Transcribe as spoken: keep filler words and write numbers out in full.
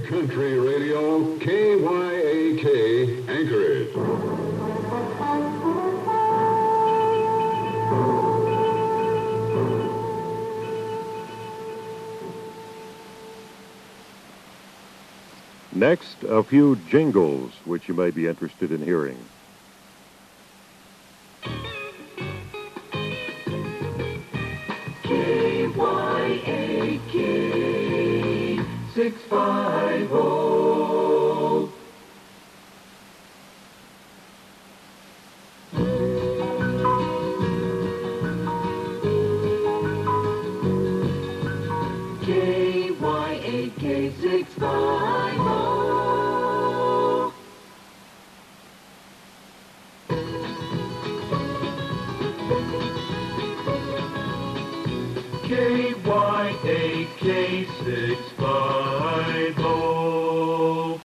Country Radio, K Y A K, Anchorage. Next, a few jingles which you may be interested in hearing. K Y A K six five zero. K Y A K six five zero.